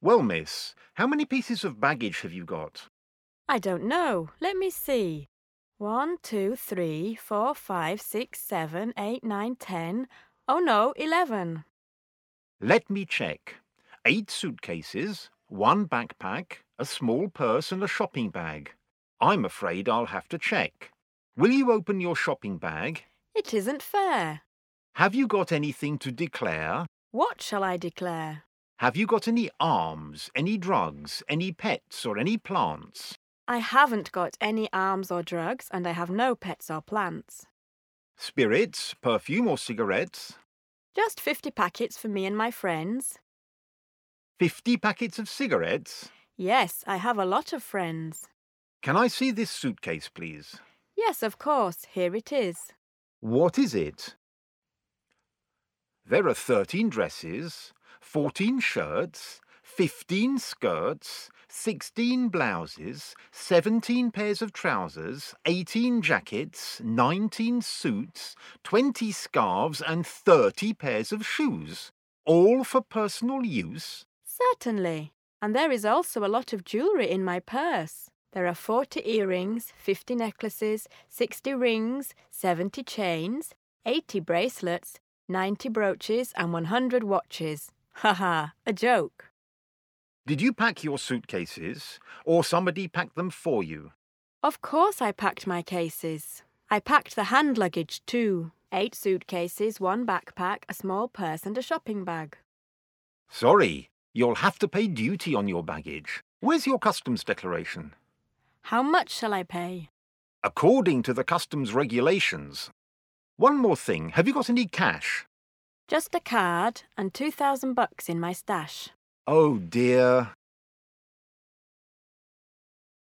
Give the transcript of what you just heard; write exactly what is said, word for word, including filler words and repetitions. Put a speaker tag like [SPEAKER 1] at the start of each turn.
[SPEAKER 1] Well, miss, how many pieces of baggage have you got?
[SPEAKER 2] I don't know. Let me see. One, two, three, four, five, six, seven, eight, nine, ten. Oh no, eleven.
[SPEAKER 1] Let me check. Eight suitcases, one backpack, a small purse and a shopping bag. I'm afraid I'll have to check. Will you open your shopping bag?
[SPEAKER 2] It isn't fair.
[SPEAKER 1] Have you got anything to declare?
[SPEAKER 2] What shall I declare?
[SPEAKER 1] Have you got any arms, any drugs, any pets or any plants?
[SPEAKER 2] I haven't got any arms or drugs, and I have no pets or plants.
[SPEAKER 1] Spirits, perfume or cigarettes?
[SPEAKER 2] Just fifty packets for me and my friends.
[SPEAKER 1] Fifty packets of cigarettes?
[SPEAKER 2] Yes, I have a lot of friends.
[SPEAKER 1] Can I see this suitcase, please?
[SPEAKER 2] Yes, of course. Here it is.
[SPEAKER 1] What is it? There are thirteen dresses, fourteen shirts, fifteen skirts, sixteen blouses, seventeen pairs of trousers, eighteen jackets, nineteen suits, twenty scarves and thirty pairs of shoes, all for personal use.
[SPEAKER 2] Certainly. And there is also a lot of jewellery in my purse. There are forty earrings, fifty necklaces, sixty rings, seventy chains, eighty bracelets, ninety brooches and one hundred watches. Ha ha, a joke.
[SPEAKER 1] Did you pack your suitcases, or somebody packed them for you?
[SPEAKER 2] Of course I packed my cases. I packed the hand luggage too. Eight suitcases, one backpack, a small purse and a shopping bag.
[SPEAKER 1] Sorry, you'll have to pay duty on your baggage. Where's your customs declaration?
[SPEAKER 2] How much shall I pay?
[SPEAKER 1] According to the customs regulations. One more thing, have you got any cash?
[SPEAKER 2] Just a card and two thousand bucks in my stash.
[SPEAKER 1] Oh dear.